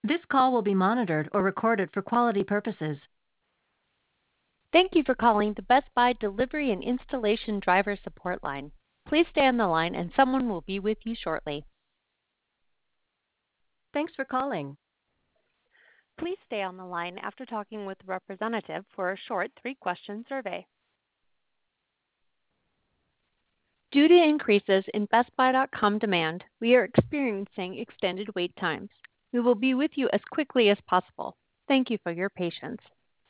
This call will be monitored or recorded for quality purposes. Thank you for calling the Best Buy Delivery and Installation Driver Support Line. Please stay on the line and someone will be with you shortly. Thanks for calling. Please stay on the line after talking with a representative for a short 3-question survey. Due to increases in BestBuy.com demand, we are experiencing extended wait times. We will be with you as quickly as possible. Thank you for your patience.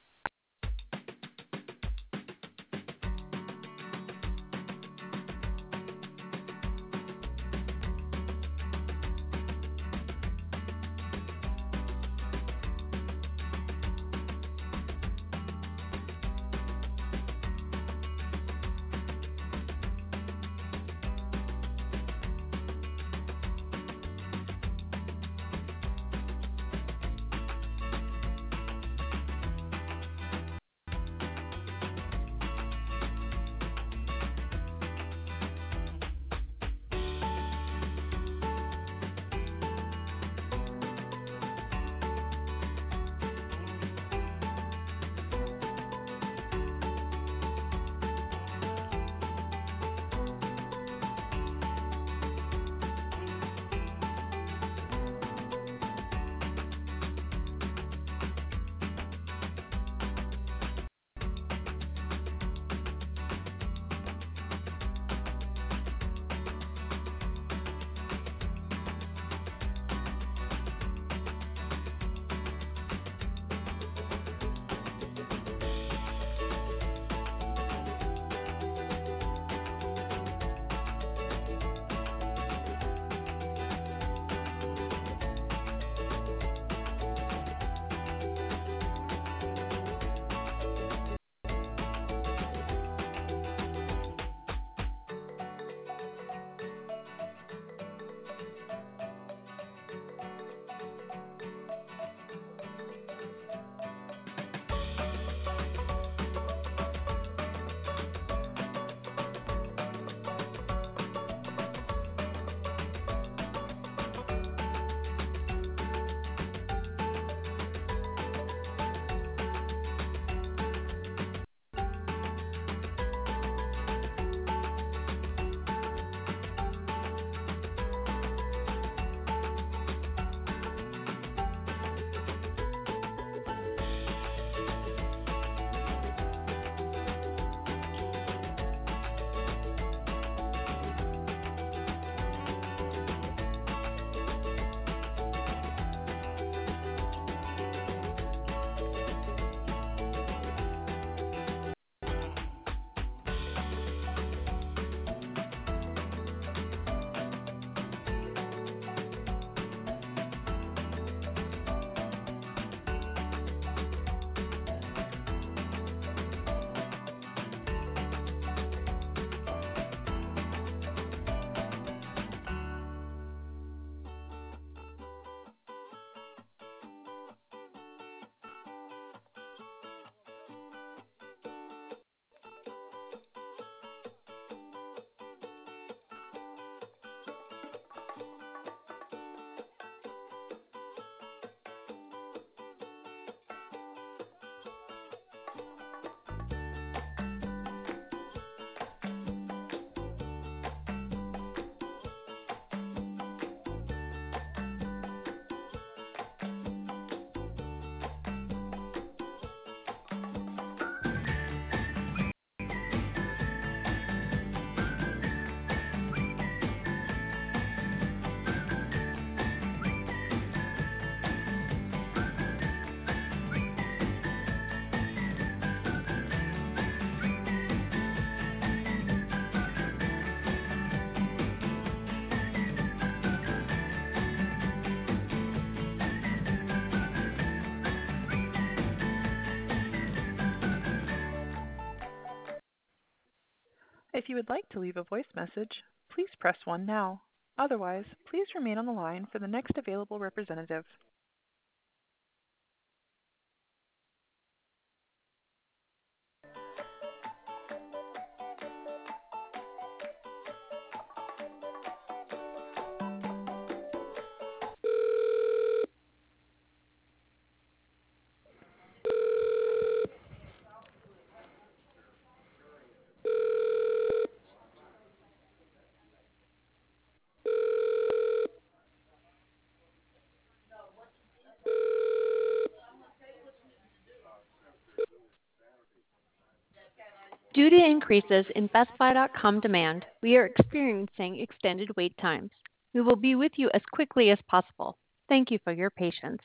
If you would like to leave a voice message, please press 1 now. Otherwise, please remain on the line for the next available representative. Due to increases in BestBuy.com demand, we are experiencing extended wait times. We will be with you as quickly as possible. Thank you for your patience.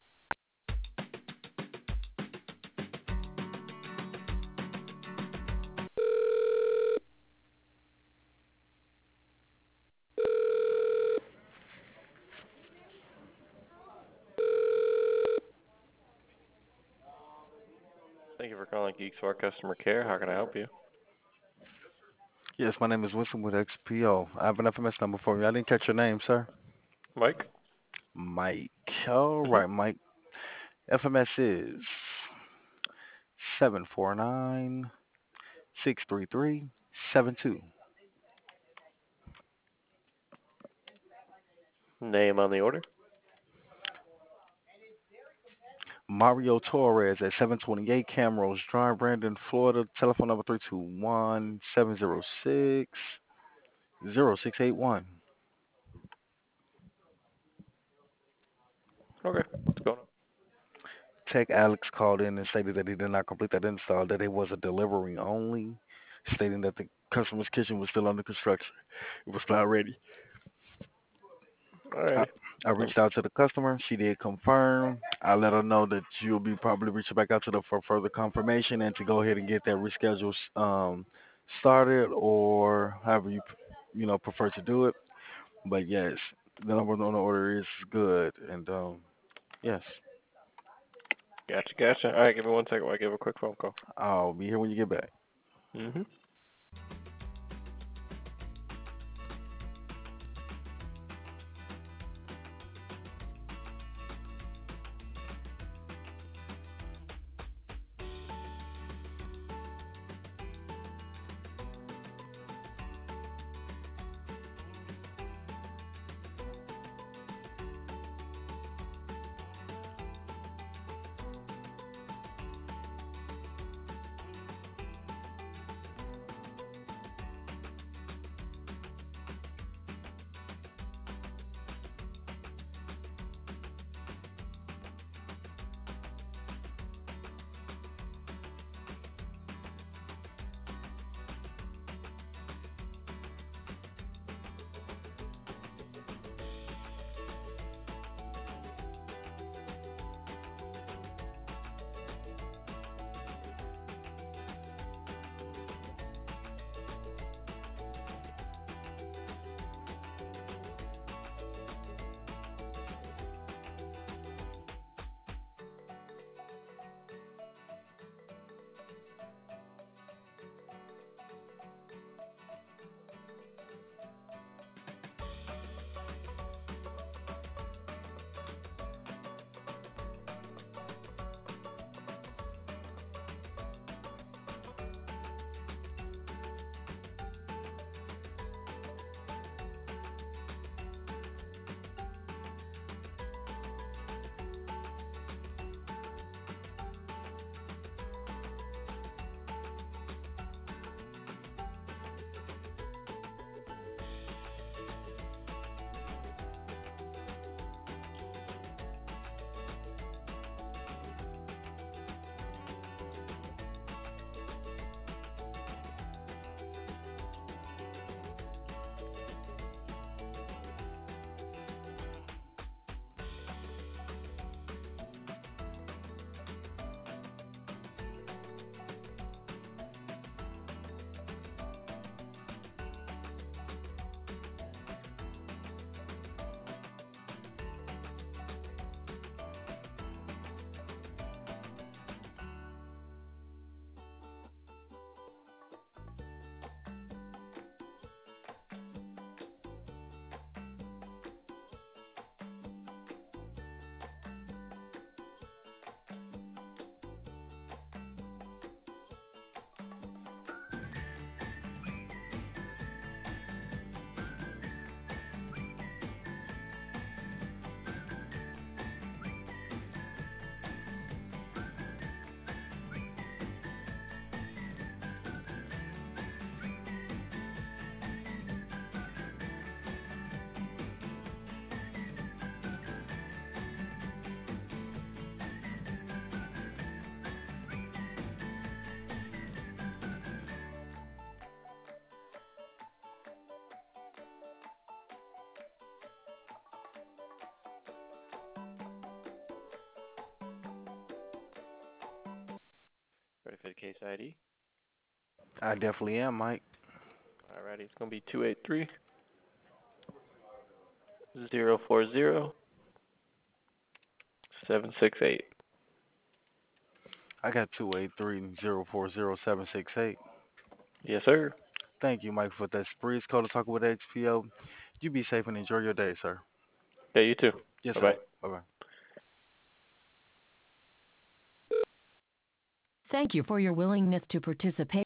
Thank you for calling Geeks for Customer Care. How can I help you? Yes, my name is Winston with XPO. I have an FMS number for you. I didn't catch your name, sir. Mike? Mike. All Mm-hmm. right, Mike. FMS is 749-633-72. Name on the order? Mario Torres at 728 Camrose Drive, Brandon, Florida. Telephone number 321-706-0681. Okay. What's going on? Tech Alex called in and stated that he did not complete that install, that it was a delivery only, stating that the customer's kitchen was still under construction. It was not ready. I, Alrighty. I reached out to the customer. She did confirm. I let her know that you'll be probably reaching back out to them for further confirmation and to go ahead and get that reschedule started, or however you prefer to do it. But yes, the number on the order is good, and yes, Gotcha. Alright, give me 1 second while I give a quick phone call. I'll be here when you get back. Mm-hmm. for the case ID. I definitely am, Mike. Alrighty, it's going to be 283 040 768. I got 283-040-768. Yes, sir. Thank you, Mike, for that Spreeze call to talk with XPO. You be safe and enjoy your day, sir. Yeah, you too. Yes, Bye-bye. sir. Bye-bye. Thank you for your willingness to participate.